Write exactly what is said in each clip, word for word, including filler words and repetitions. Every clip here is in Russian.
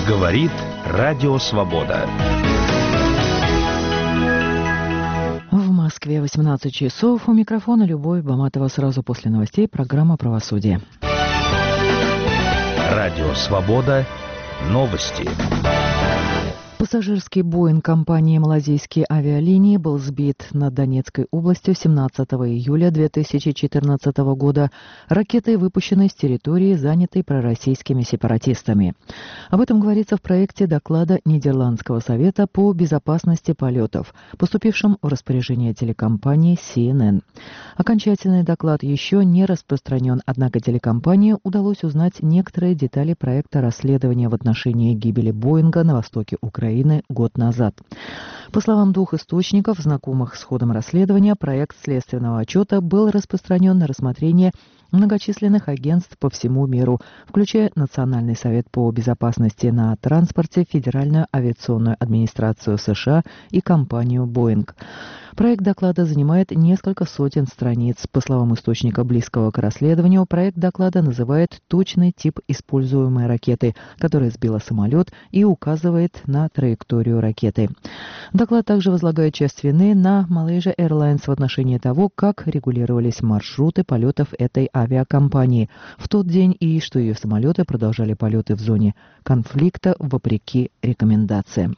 Говорит Радио Свобода. В Москве восемнадцать часов. У микрофона Любовь Баматова. Сразу после новостей программа «Правосудие». Радио Свобода. Новости. Пассажирский Боинг компании «Малайзийские авиалинии» был сбит над Донецкой областью семнадцатого июля две тысячи четырнадцатого года ракетой, выпущенной с территории, занятой пророссийскими сепаратистами. Об этом говорится в проекте доклада Нидерландского совета по безопасности полетов, поступившем в распоряжение телекомпании си эн эн. Окончательный доклад еще не распространен, однако телекомпании удалось узнать некоторые детали проекта расследования в отношении гибели Боинга на востоке Украины год назад. По словам двух источников, знакомых с ходом расследования, проект следственного отчета был распространен на рассмотрение многочисленных агентств по всему миру, включая Национальный совет по безопасности на транспорте, Федеральную авиационную администрацию США и компанию Boeing. Проект доклада занимает несколько сотен страниц. По словам источника, близкого к расследованию, проект доклада называет точный тип используемой ракеты, которая сбила самолет, и указывает на траекторию ракеты. Доклад также возлагает часть вины на Malaysia Airlines в отношении того, как регулировались маршруты полетов этой авиакомпании в тот день и что ее самолеты продолжали полеты в зоне конфликта вопреки рекомендациям.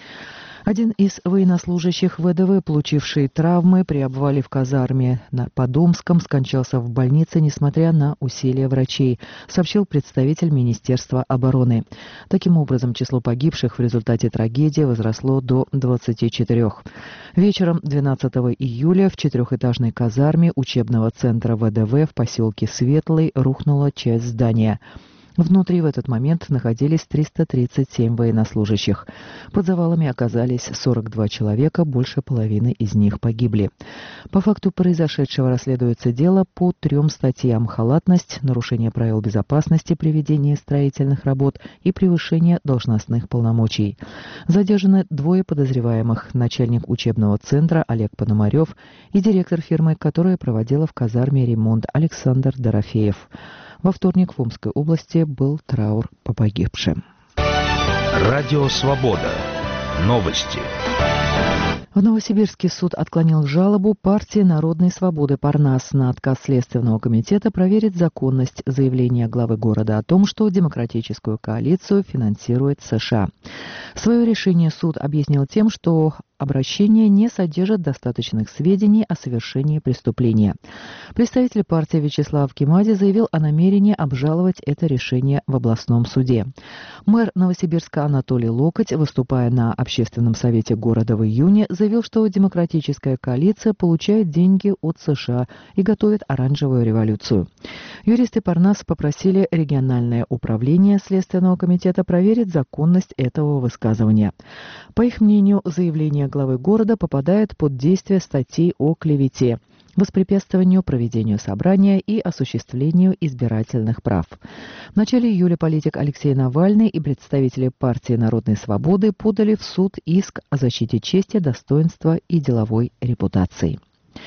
Один из военнослужащих вэ дэ вэ, получивший травмы при обвале в казарме на Подомском, скончался в больнице, несмотря на усилия врачей, сообщил представитель Министерства обороны. Таким образом, число погибших в результате трагедии возросло до двадцати четырёх. Вечером двенадцатого июля в четырехэтажной казарме учебного центра вэ дэ вэ в поселке Светлый рухнула часть здания. Внутри в этот момент находились триста тридцать семь военнослужащих. Под завалами оказались сорок два человека, больше половины из них погибли. По факту произошедшего расследуется дело по трем статьям: халатность, нарушение правил безопасности при ведении строительных работ и превышение должностных полномочий. Задержаны двое подозреваемых: начальник учебного центра Олег Пономарев и директор фирмы, которая проводила в казарме ремонт, Александр Дорофеев. Во вторник в Омской области был траур по погибшим. Радио Свобода. Новости. В Новосибирске суд отклонил жалобу партии Народной свободы Парнас на отказ Следственного комитета проверить законность заявления главы города о том, что демократическую коалицию финансирует США. Свое решение суд объяснил тем, что обращение не содержит достаточных сведений о совершении преступления. Представитель партии Вячеслав Кимади заявил о намерении обжаловать это решение в областном суде. Мэр Новосибирска Анатолий Локоть, выступая на общественном совете города в июне, заявил, что демократическая коалиция получает деньги от США и готовит оранжевую революцию. Юристы Парнас попросили региональное управление Следственного комитета проверить законность этого высказывания. По их мнению, заявление главы города попадает под действие статей о клевете, воспрепятствованию проведению собрания и осуществлению избирательных прав. В начале июля политик Алексей Навальный и представители партии Народной свободы подали в суд иск о защите чести, достоинства и деловой репутации.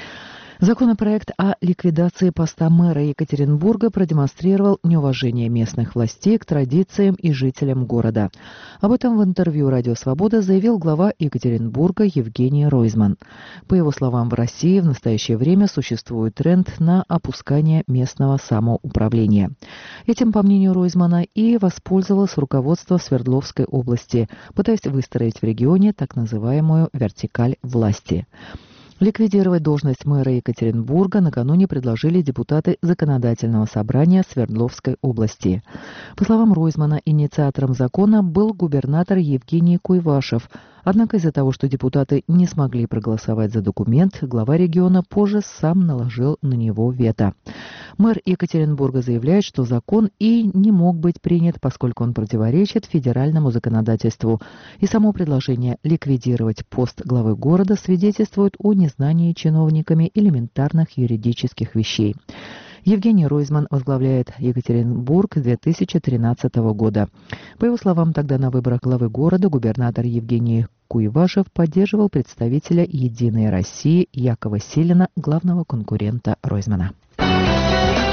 Законопроект о ликвидации поста мэра Екатеринбурга продемонстрировал неуважение местных властей к традициям и жителям города. Об этом в интервью «Радио Свобода» заявил глава Екатеринбурга Евгений Ройзман. По его словам, в России в настоящее время существует тренд на опускание местного самоуправления. Этим, по мнению Ройзмана, и воспользовалось руководство Свердловской области, пытаясь выстроить в регионе так называемую вертикаль власти. Ликвидировать должность мэра Екатеринбурга накануне предложили депутаты Законодательного собрания Свердловской области. По словам Ройзмана, инициатором закона был губернатор Евгений Куйвашев. Однако из-за того, что депутаты не смогли проголосовать за документ, глава региона позже сам наложил на него вето. Мэр Екатеринбурга заявляет, что закон и не мог быть принят, поскольку он противоречит федеральному законодательству. И само предложение ликвидировать пост главы города свидетельствует о незнании чиновниками элементарных юридических вещей. Евгений Ройзман возглавляет Екатеринбург с две тысячи тринадцатого года. По его словам, тогда на выборах главы города губернатор Евгений Куйвашев поддерживал представителя «Единой России» Якова Силина, главного конкурента Ройзмана.